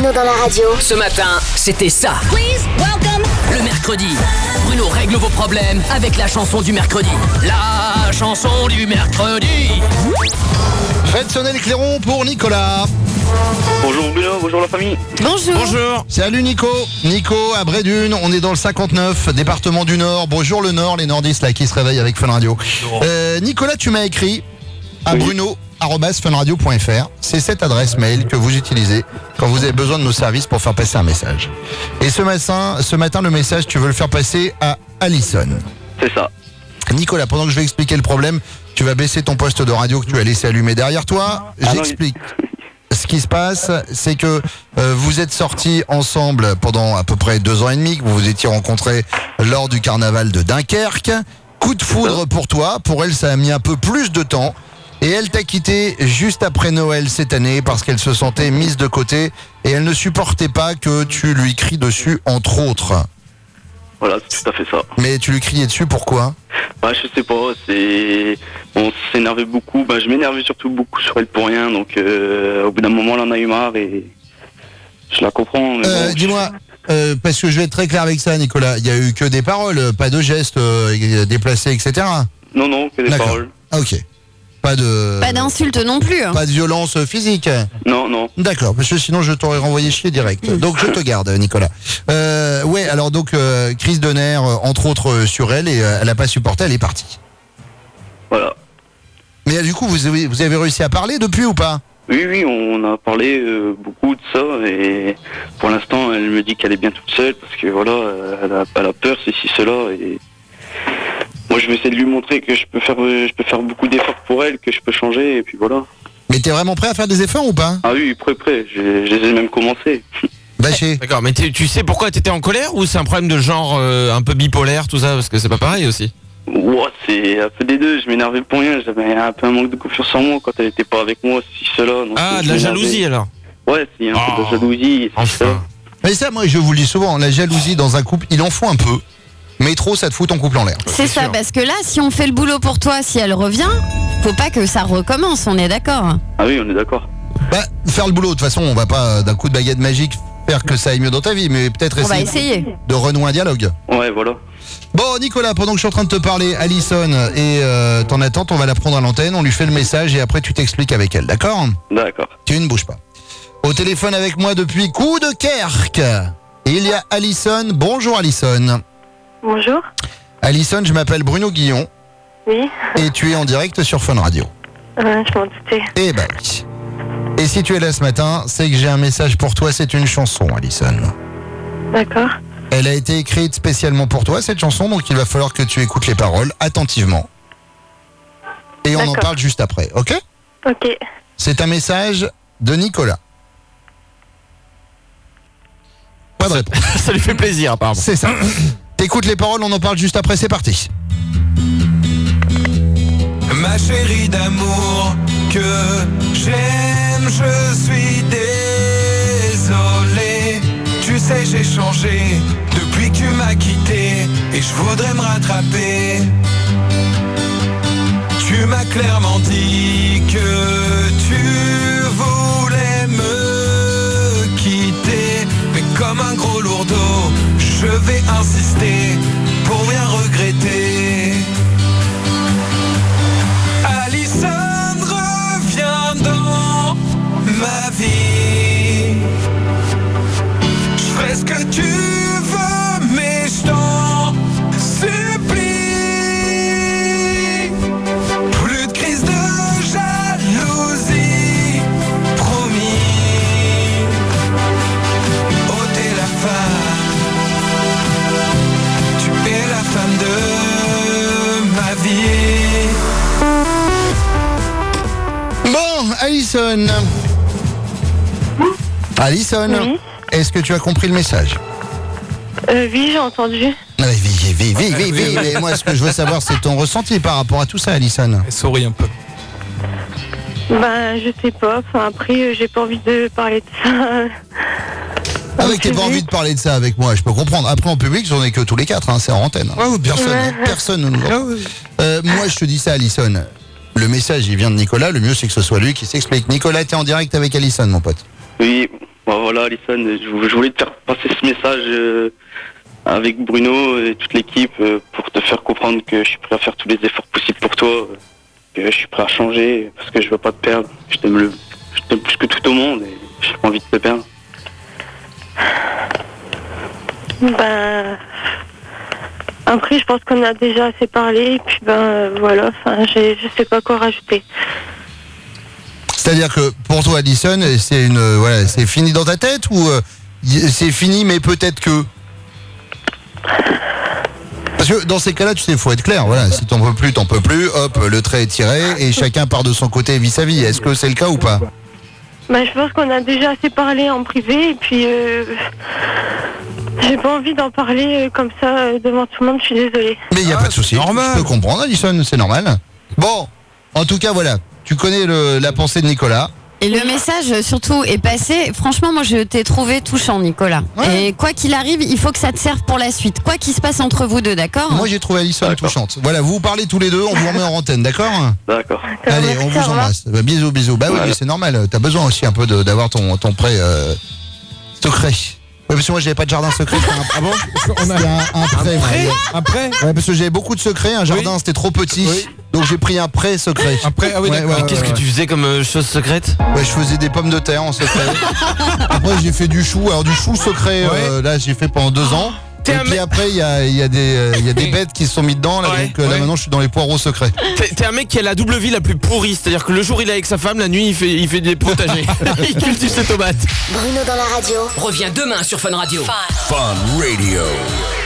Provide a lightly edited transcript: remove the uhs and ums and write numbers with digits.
Bruno dans la radio. Ce matin, c'était ça. Please welcome. Le mercredi, Bruno règle vos problèmes avec la chanson du mercredi. La chanson du mercredi. Faites sonner les clairons pour Nicolas. Bonjour Bruno, bonjour la famille. Bonjour. Salut Nico. Nico à Brédune, on est dans le 59, département du Nord. Bonjour le Nord, les nordistes là qui se réveillent avec Fun Radio. Nicolas, tu m'as écrit à bruno@funradio.fr. C'est cette adresse mail que vous utilisez quand vous avez besoin de nos services pour faire passer un message. Et ce matin, le message, tu veux le faire passer à Alison. C'est ça. Nicolas, pendant que je vais expliquer le problème, tu vas baisser ton poste de radio que tu as laissé allumé derrière toi. J'explique. Ce qui se passe, c'est que vous êtes sortis ensemble pendant à peu près 2 ans et demi, que vous vous étiez rencontrés lors du carnaval de Dunkerque. Coup de foudre pour toi, pour elle ça a mis un peu plus de temps. Et elle t'a quitté juste après Noël cette année parce qu'elle se sentait mise de côté et elle ne supportait pas que tu lui cries dessus, entre autres. Voilà, c'est tout à fait ça. Mais tu lui criais dessus, pourquoi ? Bah je sais pas, on s'énervait beaucoup, je m'énervais surtout beaucoup sur elle pour rien, donc au bout d'un moment elle en a eu marre et je la comprends. Mais bon, dis-moi, parce que je vais être très clair avec ça Nicolas, il n'y a eu que des paroles, pas de gestes déplacés, etc. Non, que des D'accord. paroles. Ah, ok. Pas d'insultes non plus. Pas de violence physique. Non. D'accord, parce que sinon je t'aurais renvoyé chier direct. Donc je te garde Nicolas. Ouais, alors donc crise de nerfs entre autres sur elle et elle a pas supporté, elle est partie. Voilà. Mais du coup vous avez réussi à parler depuis ou pas ? Oui, on a parlé beaucoup de ça et pour l'instant elle me dit qu'elle est bien toute seule parce que voilà, elle a peur, ceci, cela et moi je vais essayer de lui montrer que je peux faire beaucoup d'efforts pour elle, que je peux changer et puis voilà. Mais t'es vraiment prêt à faire des efforts ou pas ? Ah oui, prêt, je les ai même commencé. Bâché. D'accord, mais tu sais pourquoi t'étais en colère ou c'est un problème de genre un peu bipolaire, tout ça, parce que c'est pas pareil aussi. Ouais, c'est un peu des deux, je m'énervais pour rien, j'avais un peu un manque de confiance en moi quand elle était pas avec moi, si cela. Donc Ah, je de la m'énervais. jalousie alors. Ouais, c'est un peu de jalousie, c'est ça. Enfin. Mais ça moi je vous le dis souvent, la jalousie dans un couple, il en faut un peu. Mais trop ça te fout ton couple en l'air. C'est ça, sûr. parce que là, si on fait le boulot pour toi, si elle revient, faut pas que ça recommence, on est d'accord. Ah oui, on est d'accord. Faire le boulot, de toute façon on va pas d'un coup de baguette magique faire que ça aille mieux dans ta vie, mais peut-être On va essayer essayer. de renouer un dialogue. Ouais, voilà. Bon Nicolas, pendant que je suis en train de te parler, Alison et ton attente, on va la prendre à l'antenne, on lui fait le message et après tu t'expliques avec elle, d'accord ? D'accord. Tu ne bouges pas. Au téléphone avec moi depuis Coudekerque, il y a Alison. Bonjour Alison. Bonjour. Alison, je m'appelle Bruno Guillon Oui, et tu es en direct sur Fun Radio. je m'en doutais. Eh ben oui. Et si tu es là ce matin, c'est que j'ai un message pour toi, c'est une chanson Alison. D'accord. Elle a été écrite spécialement pour toi cette chanson, donc il va falloir que tu écoutes les paroles attentivement. Et on en D'accord. parle juste après, ok ? Ok. C'est un message de Nicolas. Pas de réponse. Ça lui fait plaisir apparemment. C'est ça. T'écoutes les paroles, on en parle juste après, c'est parti. Ma chérie d'amour que j'aime, je suis désolé. Tu sais j'ai changé depuis que tu m'as quitté et je voudrais me rattraper. Tu m'as clairement dit que tu voulais me quitter, mais comme un gros lourdeau, je vais insister pour rien regretter. Alison, reviens dans ma vie. Je ferai ce que tu veux, mais je t'en supplie. Plus de crise de jalousie, promis. Oh, t'es la femme, tu es la femme de ma vie. Bon, Alison. Alison, Oui. est-ce que tu as compris le message ? Oui, j'ai entendu. Allez, vite. Mais moi, ce que je veux savoir, c'est ton ressenti par rapport à tout ça, Alison. Elle sourit un peu. Je sais pas. Enfin, après, j'ai pas envie de parler de ça. Ah oui, t'as pas envie de parler de ça avec moi, je peux comprendre. Après, en public, j'en ai que tous les 4, c'est en antenne. Personne ne nous entend. Moi, je te dis ça, Alison. Le message, il vient de Nicolas. Le mieux, c'est que ce soit lui qui s'explique. Nicolas, t'es en direct avec Alison, mon pote. Oui, Bon, voilà, Alison, je voulais te faire passer ce message avec Bruno et toute l'équipe pour te faire comprendre que je suis prêt à faire tous les efforts possibles pour toi, que je suis prêt à changer parce que je veux pas te perdre. Je t'aime plus que tout au monde et j'ai pas envie de te perdre. Ben, après, je pense qu'on a déjà assez parlé, et puis voilà, enfin, je sais pas quoi rajouter. C'est-à-dire que pour toi, Alison, c'est fini dans ta tête ou c'est fini, mais peut-être que. Parce que dans ces cas-là, tu sais, faut être clair. Voilà, si t'en peux plus, t'en peux plus. Hop, le trait est tiré et chacun part de son côté et vit sa vie. Est-ce que c'est le cas ou pas? Ben, je pense qu'on a déjà assez parlé en privé, et puis j'ai pas envie d'en parler comme ça devant tout le monde. Je suis désolée. Mais il n'y a pas de souci. Je peux comprendre, Alison, c'est normal. Bon, en tout cas, voilà. Tu connais la pensée de Nicolas. Et le message surtout est passé. Franchement, moi je t'ai trouvé touchant, Nicolas. Ouais. Et quoi qu'il arrive, il faut que ça te serve pour la suite. Quoi qu'il se passe entre vous deux, d'accord? Moi j'ai trouvé Alison touchante. Voilà, vous parlez tous les deux, on vous remet en antenne, d'accord? D'accord. Allez, on vous embrasse. Bisous, bisous. Bah oui, c'est normal. T'as besoin aussi un peu d'avoir ton prêt secret. Ouais, parce que moi j'avais pas de jardin secret. Ah bon? On a un prêt. Un prêt? Ouais, parce que j'avais beaucoup de secrets. Un jardin c'était trop petit. Oui. Donc j'ai pris un prêt secret. Un prêt? Ah oui, d'accord. Mais qu'est-ce que tu faisais comme chose secrète? Ouais, je faisais des pommes de terre en secret. Après j'ai fait du chou. Alors du chou secret, là j'ai fait pendant 2 ans. Et puis après il y a des bêtes qui se sont mis dedans là, donc là maintenant je suis dans les poireaux secrets. T'es un mec qui a la double vie la plus pourrie, c'est-à-dire que le jour il est avec sa femme, la nuit il fait des potagers. Il cultive ses tomates. Bruno dans la radio Reviens demain sur Fun Radio. Fun Radio.